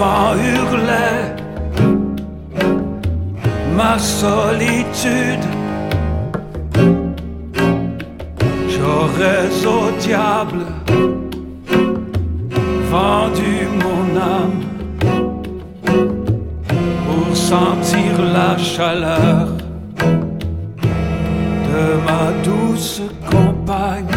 vent hurlait ma solitude. J'aurais au diable vendu mon âme pour sentir la chaleur de ma douce compagne.